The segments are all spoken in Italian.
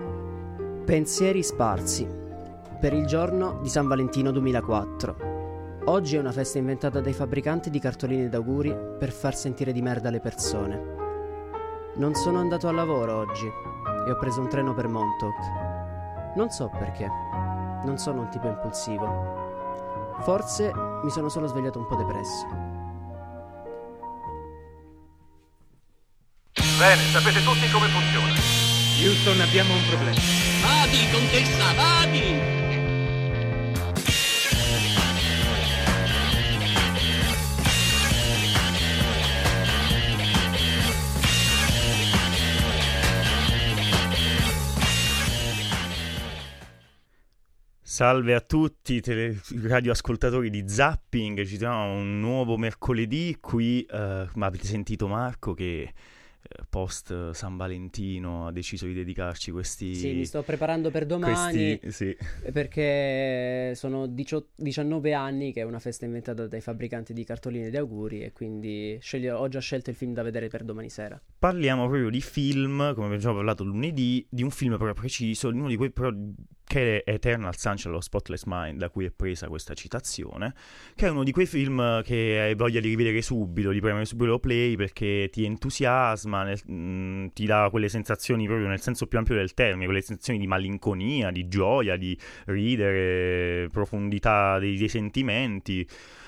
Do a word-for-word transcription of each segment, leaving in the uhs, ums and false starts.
Pensieri sparsi per il giorno di San Valentino duemilaquattro. Oggi è una festa inventata dai fabbricanti di cartoline d'auguri per far sentire di merda le persone. Non sono andato al lavoro oggi e ho preso un treno per Montauk. Non so perché, non sono un tipo impulsivo. Forse mi sono solo svegliato un po' depresso. Bene, sapete tutti come funziona. Houston, abbiamo un problema. Vadi, contessa, vadi! Salve a tutti tele- radioascoltatori di Zapping, ci troviamo un nuovo mercoledì qui, uh, ma avete sentito Marco che uh, post San Valentino ha deciso di dedicarci questi... Sì, mi sto preparando per domani, questi, sì. Perché sono diciotto, diciannove anni che è una festa inventata dai fabbricanti di cartoline di auguri e quindi sceglio, ho già scelto il film da vedere per domani sera. Parliamo proprio di film, come abbiamo già parlato lunedì, di un film proprio preciso, uno di quei però... che è Eternal Sunshine of the Spotless Mind, da cui è presa questa citazione, che è uno di quei film che hai voglia di rivedere subito, di premere subito play perché ti entusiasma, nel, mh, ti dà quelle sensazioni proprio nel senso più ampio del termine, quelle sensazioni di malinconia, di gioia, di ridere, profondità dei, dei sentimenti.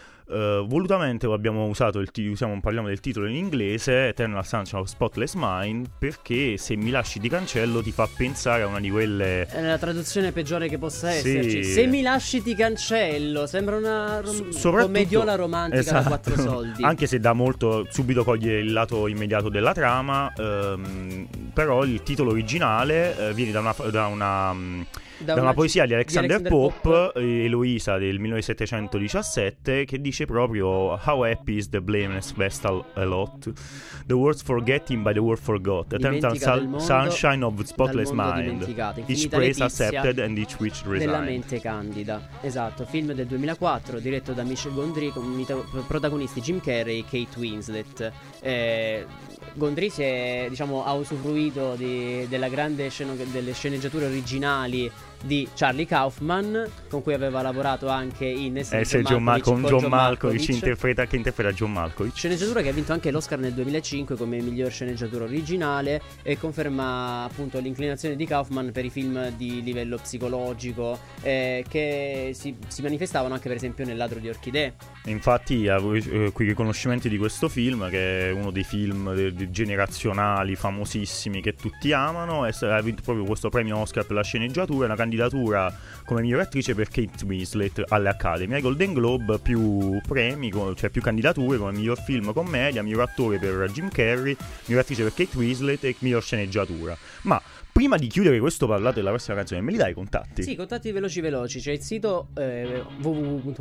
Uh, volutamente abbiamo usato il t- usiamo, parliamo del titolo in inglese Eternal Sunshine of Spotless Mind perché Se mi lasci ti cancello ti fa pensare a una di quelle... È la traduzione peggiore che possa sì. esserci. Se mi lasci ti cancello sembra una rom- S- commediola romantica esatto. da quattro soldi. Anche se dà molto, subito coglie il lato immediato della trama, ehm, però il titolo originale eh, viene da una... Da una Da, da una, una poesia di Alexander, di Alexander Pope, Pope. Eloisa del millesettecentodiciassette, che dice proprio How happy is the blameless vestal a lot, the words forgetting by the word forgot, eternal sal- sunshine of spotless mind, each praise accepted and each wish resigned. Della mente candida. Esatto, film del duemilaquattro diretto da Michel Gondry con mito- protagonisti Jim Carrey e Kate Winslet. eh, Gondry si è, diciamo, ha usufruito di, della grande sceno- delle sceneggiature originali di Charlie Kaufman, con cui aveva lavorato anche in eh, John Mal- con, con John, John Malkovich, interpreta, che interpreta John Malkovich. Sceneggiatura che ha vinto anche l'Oscar nel duemilacinque come miglior sceneggiatura originale e conferma appunto l'inclinazione di Kaufman per i film di livello psicologico eh, che si, si manifestavano anche per esempio nel Ladro di Orchidee. Infatti ha eh, qui riconoscimenti di questo film, che è uno dei film de- de- generazionali famosissimi che tutti amano, e ha vinto proprio questo premio Oscar per la sceneggiatura, una candidatura come miglior attrice per Kate Winslet alle Academy, ai Golden Globe più premi, cioè più candidature come miglior film commedia, miglior attore per Jim Carrey, miglior attrice per Kate Winslet e miglior sceneggiatura. Ma prima di chiudere questo parlato della prossima canzone, me li dai i contatti? Sì, contatti veloci veloci. C'è il sito eh, w w w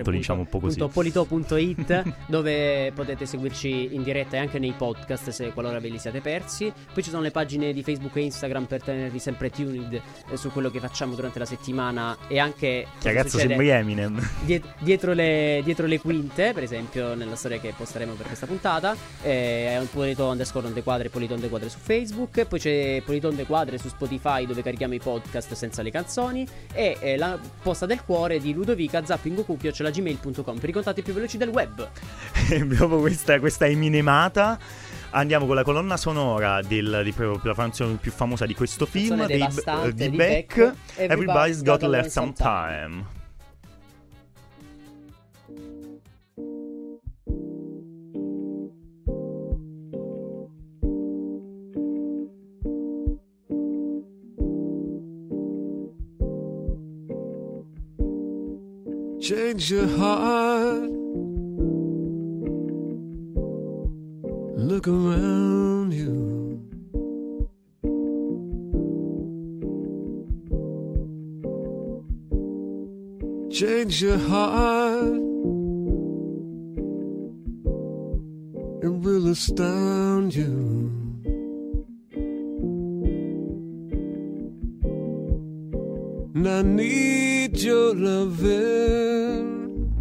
punto polito punto it dove potete seguirci in diretta e anche nei podcast se qualora ve li siate persi. Poi ci sono le pagine di Facebook e Instagram per tenervi sempre tuned eh, su quello che facciamo durante la settimana e anche ragazzo sembri Eminem diet- dietro, le, dietro le quinte, per esempio nella storia che posteremo per questa puntata. eh, È un Polito underscore onde quadre, Polito onde quadre su Facebook. Poi c'è Polito onde quadre su Spotify dove carichiamo i podcast senza le canzoni e eh, la posta del cuore di Ludovica zappingocucchio chiocciola gmail punto com per i contatti più veloci del web. Dopo questa, questa eminemata andiamo con la colonna sonora del, di, la canzone più famosa di questo film dei, uh, di, di Beck, Beck Everybody's Got to Left Some Time. Change your heart. Look around you. Change your heart. It will astound you. And I need your loving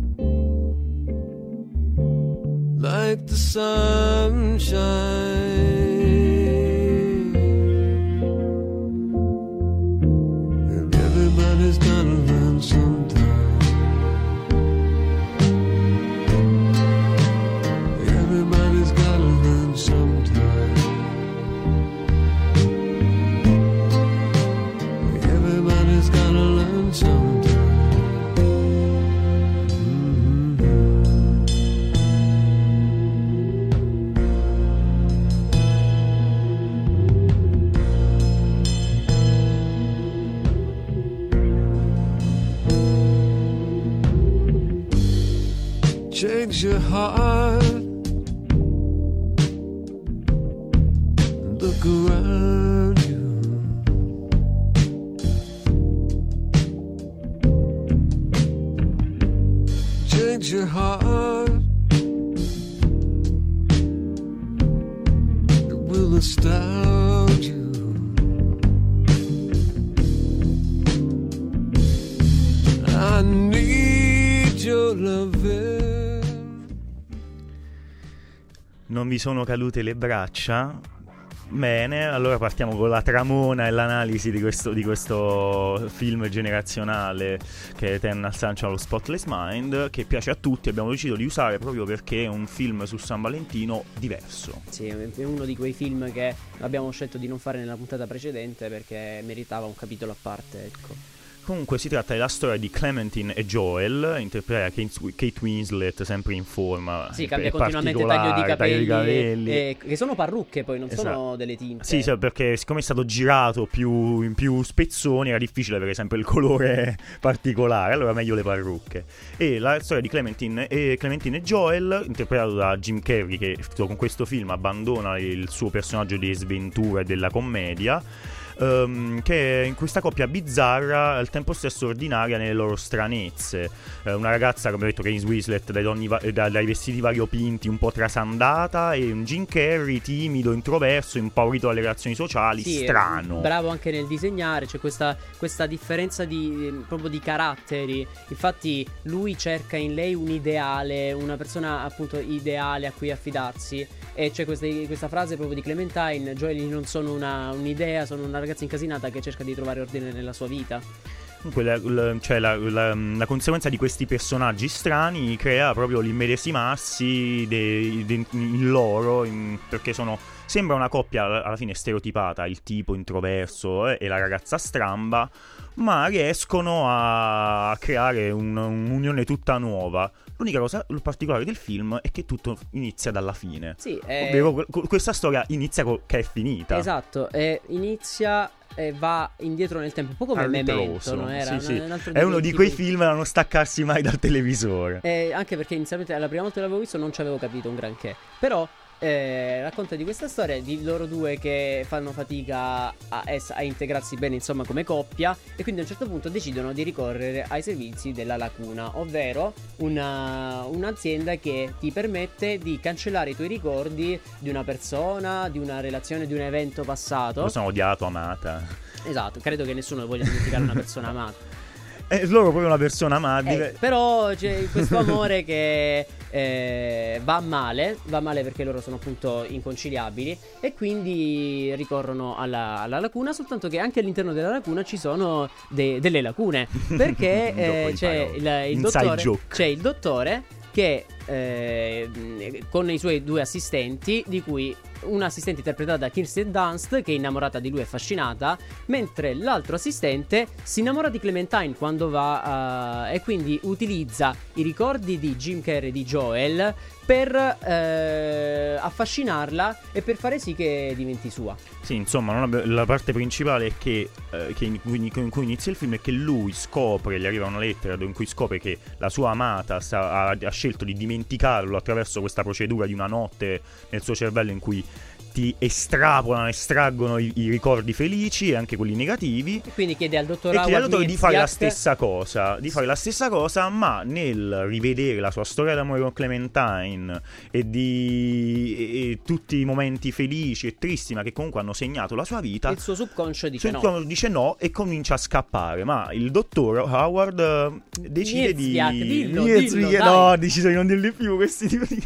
like the sunshine. change your heart. Look around you. Change your heart. It will astound you. I need your loving. Non vi sono cadute le braccia? Bene, allora partiamo con la tramona e l'analisi di questo, di questo film generazionale che è Eternal Sunshine of the Spotless Mind, che piace a tutti. Abbiamo deciso di usare proprio perché è un film su San Valentino diverso. Sì, è uno di quei film che abbiamo scelto di non fare nella puntata precedente perché meritava un capitolo a parte, ecco. Comunque si tratta della storia di Clementine e Joel, interpretata da Kate, Kate Winslet, sempre in forma. Sì, cambia continuamente taglio di capelli, taglio di capelli. E, che sono parrucche poi, non esatto. Sono delle tinte. Sì, sì, perché siccome è stato girato più, in più spezzoni era difficile avere sempre il colore particolare, allora meglio le parrucche. E la storia di Clementine e, Clementine e Joel, interpretato da Jim Carrey, che con questo film abbandona il suo personaggio di sventura e della commedia. Um, che in questa coppia bizzarra al tempo stesso ordinaria nelle loro stranezze, uh, una ragazza, come ho detto, Kate Winslet dai, donni va- da- dai vestiti variopinti, un po' trasandata, e un Jim Carrey timido, introverso, impaurito dalle relazioni sociali, sì, strano, bravo anche nel disegnare. C'è questa, questa differenza di, proprio di caratteri. Infatti lui cerca in lei un ideale, una persona appunto ideale a cui affidarsi. E c'è questa, questa frase proprio di Clementine: Joel, non sono una, un'idea, sono una ragazza incasinata che cerca di trovare ordine nella sua vita. Comunque la, la, cioè la, la, la conseguenza di questi personaggi strani crea proprio l'immedesimarsi de, de, in loro, in, perché sono, sembra una coppia alla fine stereotipata, il tipo introverso eh, e la ragazza stramba, ma riescono a creare un, un'unione tutta nuova. L'unica cosa particolare del film è che tutto inizia dalla fine. Sì, è... ovvero questa storia inizia co- che è finita. Esatto, e inizia e va indietro nel tempo, un po' come Memento, no? Era sì, sì. Un altro è uno di quei tipi... film da non staccarsi mai dal televisore. Eh, anche perché inizialmente la prima volta che l'avevo visto non ci avevo capito un granché, però eh, racconta di questa storia di loro due che fanno fatica a, a integrarsi bene, insomma, come coppia, e quindi a un certo punto decidono di ricorrere ai servizi della Lacuna, ovvero una, un'azienda che ti permette di cancellare i tuoi ricordi di una persona, di una relazione, di un evento passato. Lo sono odiato, amata. Esatto, credo che nessuno voglia dimenticare una persona amata. È loro proprio una persona amabile. Eh, però c'è questo amore che eh, va male, va male perché loro sono appunto inconciliabili e quindi ricorrono alla, alla lacuna, soltanto che anche all'interno della lacuna ci sono de- delle lacune, perché eh, c'è il, il dottore, c'è il dottore che eh, con i suoi due assistenti, di cui una assistente interpretata da Kirsten Dunst, che è innamorata di lui e affascinata, mentre l'altro assistente si innamora di Clementine quando va uh, e quindi utilizza i ricordi di Jim Carrey di Joel per eh, affascinarla e per fare sì che diventi sua. Sì, insomma, non abbi- la parte principale è che, eh, che in, cui, in cui inizia il film è che lui scopre, gli arriva una lettera in cui scopre che la sua amata sta, ha, ha scelto di dimenticarlo attraverso questa procedura di una notte nel suo cervello in cui ti estrapolano, estraggono i, i ricordi felici e anche quelli negativi. E quindi chiede al dottor e chiede al dottore di fare la Winslow stessa cosa, di fare la stessa cosa, ma nel rivedere la sua storia d'amore con Clementine e di e, e tutti i momenti felici e tristi, ma che comunque hanno segnato la sua vita, il suo subconscio dice il no. dice no e comincia a scappare. Ma il dottor Howard uh, decide Niezviak, di dillo, Niezviak, dillo, no, dai. decide di non dirli più questi tipi di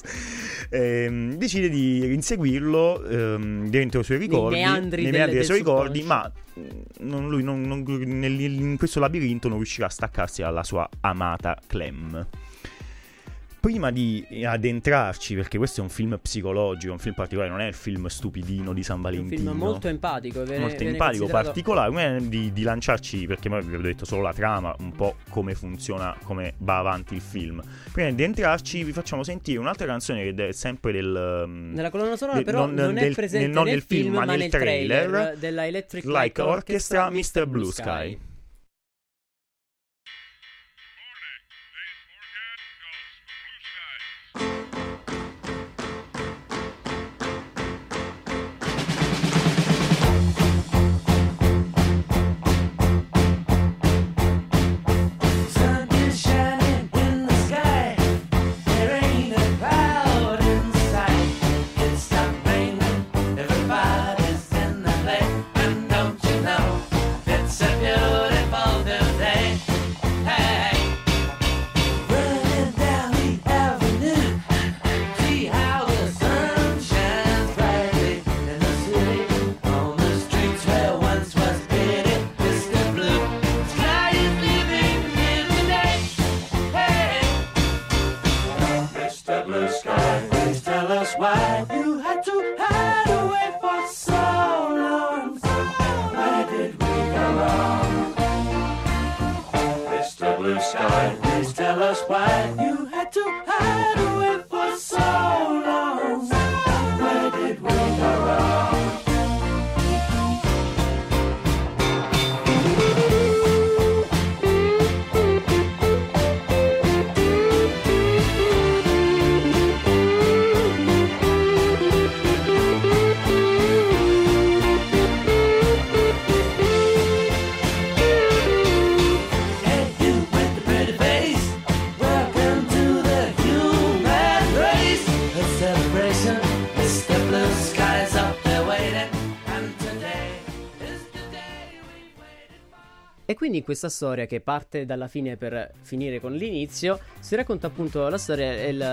ehm, decide di inseguirlo ehm, dentro i suoi ricordi, nei meandri, nei del, meandri dei del suoi ricordi, subconscio. ma non, lui non, non, nel, in questo labirinto non riuscirà a staccarsi dalla sua amata Clem. Prima di addentrarci, perché questo è un film psicologico, un film particolare, non è il film stupidino di San Valentino. Un film molto empatico, viene, molto viene empatico, considerato... particolare, prima di, di lanciarci, perché noi vi avevo detto solo la trama, un po' come funziona, come va avanti il film. Prima di entrarci vi facciamo sentire un'altra canzone che è sempre del... Nella colonna sonora, del, però non, non del, è presente nel, non nel nel film, ma nel, nel trailer, trailer della Electric Like Light Orchestra, Orchestra, mister Blue Sky. blue sky. Please tell us why you had to hide away for so long. Where did we go wrong? E quindi in questa storia, che parte dalla fine per finire con l'inizio, si racconta appunto la storia e il,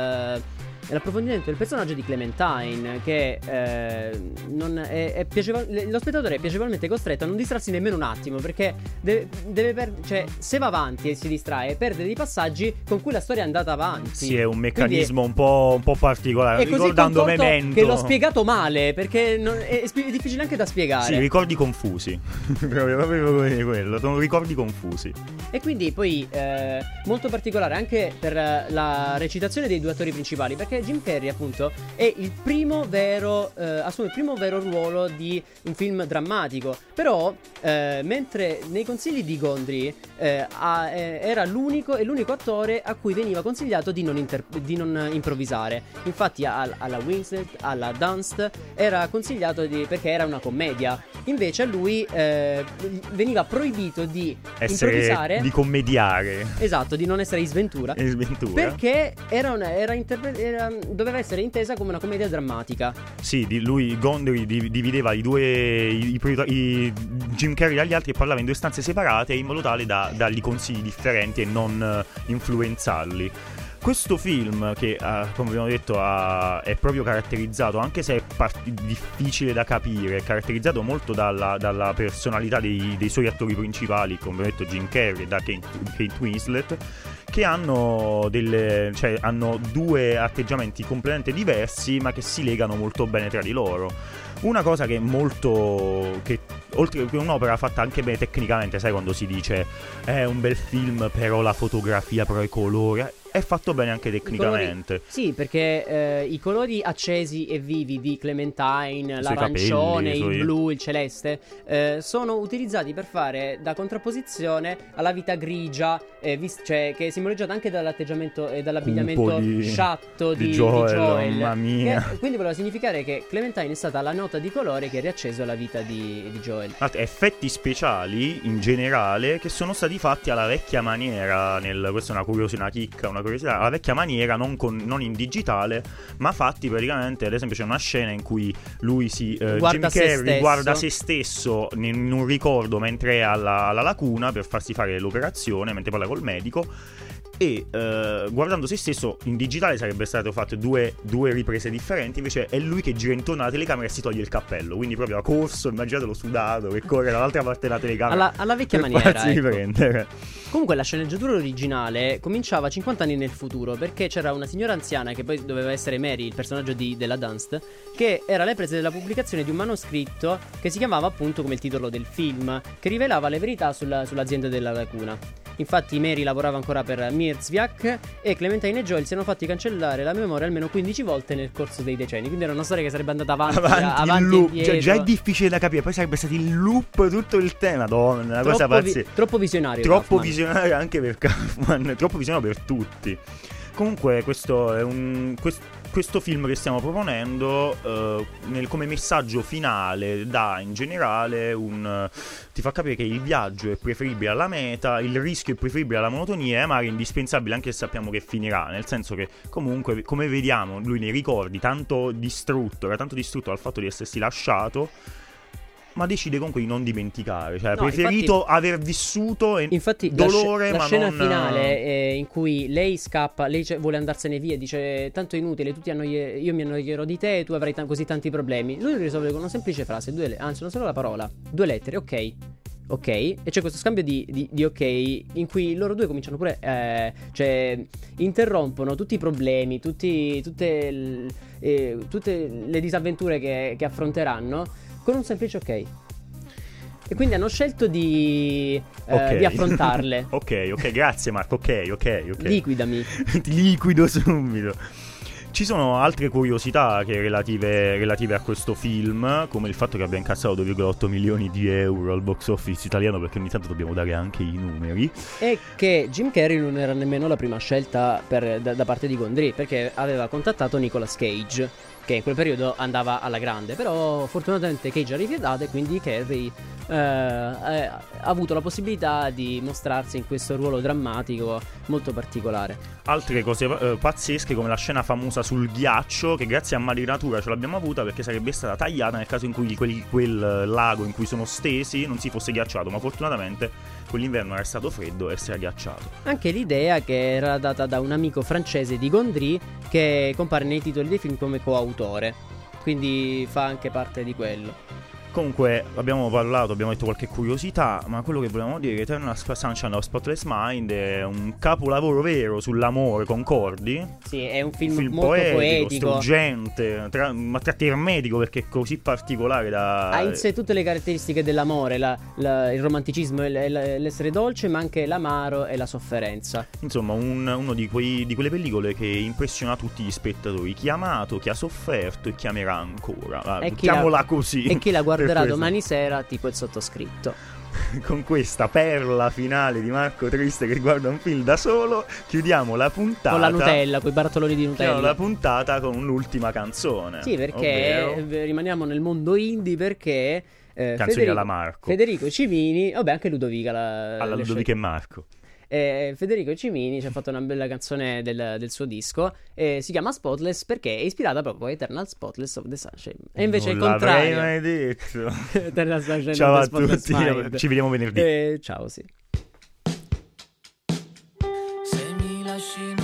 e l'approfondimento del personaggio di Clementine, che eh, non è, è piacevol- lo spettatore è piacevolmente costretto a non distrarsi nemmeno un attimo, perché deve, deve per- cioè, se va avanti e si distrae, perde dei passaggi con cui la storia è andata avanti. Sì, è un meccanismo Quindi un po', un po' particolare. è così Ricordando contorto Memento, che l'ho spiegato male, perché non- è, è spi- è difficile anche da spiegare. Sì, ricordi confusi. proprio, proprio quello. Sono ricordi confusi. E quindi poi eh, molto particolare anche per eh, la recitazione dei due attori principali, perché Jim Carrey appunto è il primo vero eh, assume il primo vero ruolo di un film drammatico. Però eh, mentre nei consigli di Gondry eh, ha, eh, era l'unico e l'unico attore a cui veniva consigliato di non, inter- di non improvvisare. Infatti a- alla Winslet, alla Dunst era consigliato di, perché era una commedia. Invece a lui eh, veniva proibito di Essere, improvvisare, di commediare. esatto, di non essere in sventura, In sventura. perché era una, era interpre- era- doveva essere intesa come una commedia drammatica. Sì, di lui Gondry di- divideva i due i, i, i Jim Carrey dagli altri e parlava in due stanze separate in modo tale da dargli consigli differenti e non uh, influenzarli. Questo film, che uh, come abbiamo detto uh, è proprio caratterizzato, anche se è part- difficile da capire, è caratterizzato molto dalla, dalla personalità dei, dei suoi attori principali, come abbiamo detto Jim Carrey e da Kate, Kate Winslet, che hanno delle, cioè hanno due atteggiamenti completamente diversi, ma che si legano molto bene tra di loro. Una cosa che è molto, che oltre che un'opera fatta anche bene tecnicamente, sai quando si dice è un bel film però la fotografia, però i colori, è fatto bene anche tecnicamente. Colori, sì, perché eh, i colori accesi e vivi di Clementine, Sui l'arancione, capelli, il sui... blu, il celeste, eh, sono utilizzati per fare da contrapposizione alla vita grigia, eh, vis- cioè che è simboleggiata anche dall'atteggiamento e dall'abbigliamento Cupo di- sciatto di, di Joel, di Joel, mamma mia. che quindi voleva significare che Clementine è stata la nota di colore che ha riacceso la vita di, di Joel. Effetti speciali in generale che sono stati fatti alla vecchia maniera, nel, questa è una curiosità, una chicca, una curiosità, alla vecchia maniera, non, con, non in digitale, ma fatti praticamente, ad esempio c'è una scena in cui lui si eh, Guarda Jim se Carrey stesso. guarda se stesso in un ricordo mentre è alla, alla lacuna per farsi fare l'operazione, mentre parla col medico. E eh, guardando se stesso in digitale sarebbe stato fatto due, due riprese differenti. Invece è lui che gira intorno alla telecamera e si toglie il cappello, quindi proprio a corso, immaginatelo sudato che corre dall'altra parte della telecamera Alla, alla vecchia per maniera, farsi ecco. riprendere. Comunque la sceneggiatura originale cominciava cinquanta anni nel futuro, perché c'era una signora anziana, che poi doveva essere Mary, il personaggio di, della Dunst, che era alle prese della pubblicazione di un manoscritto che si chiamava appunto come il titolo del film, che rivelava le verità sulla, sull'azienda della lacuna. Infatti Mary lavorava ancora per Mirzviak e Clementine e Joel si erano fatti cancellare la memoria almeno quindici volte nel corso dei decenni. Quindi era una storia che sarebbe andata avanti, Avanti, avanti il loop. e indietro. Già, già è difficile da capire. Poi sarebbe stato il loop tutto il tema. Madonna, una cosa Troppo, vi- pazzesca. troppo visionario. Troppo Kaufman. visionario anche per Kaufman. Troppo visionario per tutti. Comunque questo è un quest- questo film che stiamo proponendo eh, nel, come messaggio finale dà in generale un ti fa capire che il viaggio è preferibile alla meta, il rischio è preferibile alla monotonia e amare è indispensabile anche se sappiamo che finirà, nel senso che comunque come vediamo lui nei ricordi tanto distrutto, era tanto distrutto dal fatto di essersi lasciato, ma decide comunque di non dimenticare, cioè ha No, preferito infatti- aver vissuto e Infatti dolore, la, sc- la ma scena non finale eh, in cui lei scappa, lei c- vuole andarsene via, dice tanto è inutile, tu ti annoie- io mi annoierò di te e tu avrai t- così tanti problemi. Lui lo risolve con una semplice frase, due le- anzi non solo la parola, due lettere, ok. Ok, e c'è questo scambio di, di, di ok in cui loro due cominciano pure, eh, cioè interrompono tutti i problemi, tutti, tutte, l- eh, tutte le disavventure che, che affronteranno con un semplice ok. e quindi hanno scelto di, eh, Ok. di affrontarle. Ok, ok, grazie Marco, ok, ok, ok. Liquidami. Ti liquido subito. Ci sono altre curiosità che relative, relative a questo film, come il fatto che abbia incassato due virgola otto milioni di euro al box office italiano, perché ogni tanto dobbiamo dare anche i numeri. E che Jim Carrey non era nemmeno la prima scelta per- da, da parte di Gondry, perché aveva contattato Nicolas Cage, che in quel periodo andava alla grande. Però fortunatamente Cage ha rifiutato e quindi Carrey eh, ha avuto la possibilità di mostrarsi in questo ruolo drammatico molto particolare. Altre cose eh, pazzesche, come la scena famosa sul ghiaccio, che grazie a Madre Natura ce l'abbiamo avuta, perché sarebbe stata tagliata nel caso in cui quel, quel lago in cui sono stesi non si fosse ghiacciato, ma fortunatamente quell'inverno era stato freddo e si è ghiacciato. Anche l'idea che era data da un amico francese di Gondry, che compare nei titoli dei film come coautore, quindi fa anche parte di quello. Comunque abbiamo parlato, abbiamo detto qualche curiosità, ma quello che volevamo dire è che Eternal Sunshine of Spotless Mind è un capolavoro vero sull'amore, concordi? Sì, è un film, Un film molto poetico, poetico. struggente, tra, ma tratti ermetico, perché è così particolare da... Ha in sé tutte le caratteristiche dell'amore, la- la- il romanticismo e l- e l- l'essere dolce, ma anche l'amaro e la sofferenza. Insomma, un- uno di, quei, di quelle pellicole che impressiona tutti gli spettatori, chi ha amato, chi ha sofferto e chi amerà ancora. Ah, E chi la- buttiamola così. E chi la guarderà Per questo. domani sera, tipo il sottoscritto. Con questa perla finale di Marco Triste che guarda un film da solo, chiudiamo la puntata. Con la Nutella, con i barattoloni di Chiudiamo Nutella. la puntata con l'ultima canzone. Sì, perché ovvero- eh, rimaniamo nel mondo indie, perché eh, Canzoni Federico, alla Marco. Federico Cimini, vabbè, anche Ludovica la, alla le Ludovica e Marco. Eh, Federico Cimini ci ha fatto una bella canzone del, del suo disco, eh, si chiama Spotless perché è ispirata proprio a Eternal Spotless of the Sunshine. E invece Non è il contrario. l'avrei mai detto. Eternal Sunshine Ciao of a the Spotless tutti, Mind. ci vediamo venerdì. Eh, ciao, sì. Se mi lasci